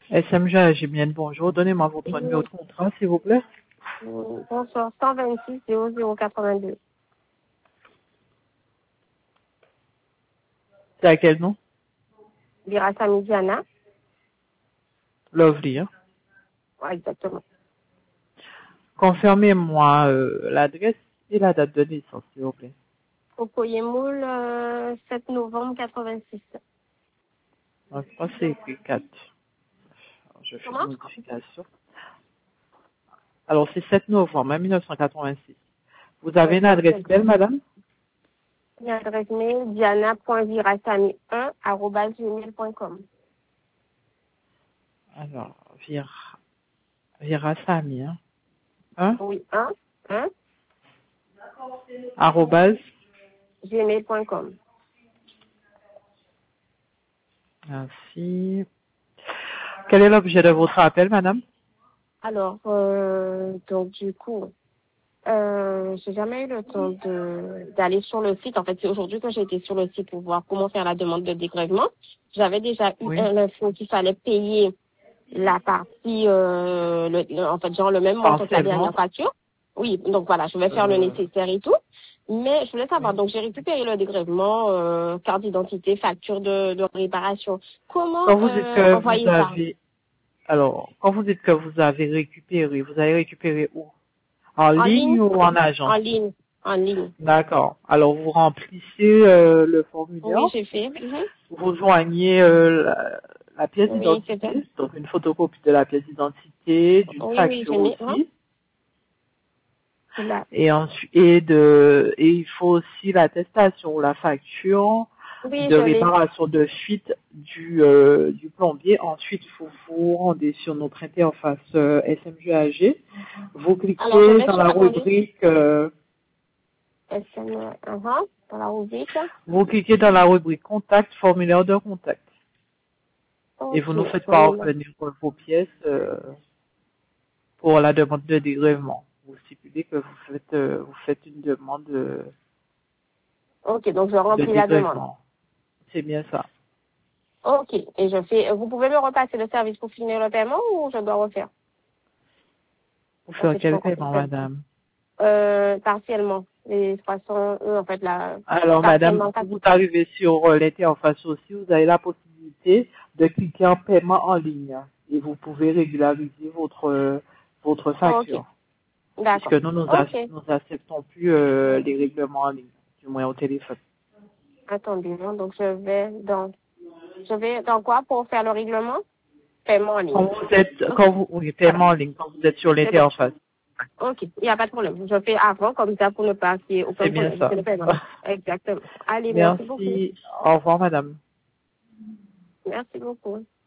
SMG, j'ai bien le bonjour. Donnez-moi votre numéro de contrat, s'il vous plaît. Bonsoir, 126 0082. C'est à quel nom? Virasamy Diana. Lovely, hein. Ouais, exactement. Confirmez-moi l'adresse et la date de naissance, s'il vous plaît. Okoyemoul, 7 novembre 86. Donc, je crois que c'est écrit 4. Alors, je fais une Comment? modification. Alors, c'est 7 novembre 1986. Vous avez une adresse mail, madame? Une adresse mail, diana.virasamy1@gmail.com. Alors, Virasamy, hein? Oui, 1, Arrobase. gmail.com. Merci. Quel est l'objet de votre appel, madame? Alors, donc du coup, j'ai jamais eu le temps d'aller sur le site. En fait, c'est aujourd'hui que j'ai été sur le site pour voir comment faire la demande de dégrèvement. J'avais déjà eu Oui. l'info qu'il fallait payer la partie, en fait, genre le même montant que la Partiellement. dernière facture. Oui, donc voilà, je vais faire le nécessaire et tout. Mais je voulais savoir, donc j'ai récupéré le dégrèvement, carte d'identité, facture de réparation. Comment Quand vous dites que vous envoyer ça? avez, alors, quand vous dites que vous avez récupéré, vous avez récupéré où? En En ligne ligne? ou en agence? En ligne. En ligne. D'accord. Alors, vous remplissez le formulaire, Oui, j'ai fait. Mhm. vous joignez la pièce Oui, c'est ça. d'identité, donc une photocopie de la pièce d'identité, d'une Oui, oui, facture j'ai mis, hein? aussi, Là. et ensuite, et il faut aussi l'attestation ou la facture Oui, de je l'ai. réparation de fuite du plombier. Ensuite, il faut vous rendre sur notre interface SMGAG. Vous Alors, je cliquez vais dans sur, la attendez, rubrique, dans la rubrique. contact, formulaire de contact. Et vous Ok, nous faites formulaire. parvenir vos pièces pour la demande de dégrèvement. Vous stipulez que vous faites une demande Ok, donc je de remplis la demande. dégrèvement. C'est bien ça. Ok, et je fais, vous pouvez me repasser le service pour finir le paiement ou je dois refaire? Vous En faites fait, je quel peux paiement, refaire. madame? Partiellement. Les 300, en fait, Alors, madame, partiellement si 4. vous arrivez sur l'interface aussi, vous avez la possibilité de cliquer en paiement en ligne et vous pouvez régulariser votre Ok, facture. Puisque d'accord. Ok, nous acceptons plus les règlements en ligne, du moins au téléphone. attendez, hein, donc je vais dans quoi pour faire le règlement? Paiement en ligne. Ok, Oui, voilà, paiement en ligne, quand vous êtes sur c'est bon. l'interface. Ok, il n'y a pas de problème. Je fais avant comme ça pour ne pas qu'il y ait C'est aucun bien problème. Je ça. fais le paiement. Exactement. Allez, merci beaucoup. Merci. Au revoir, madame. Merci beaucoup.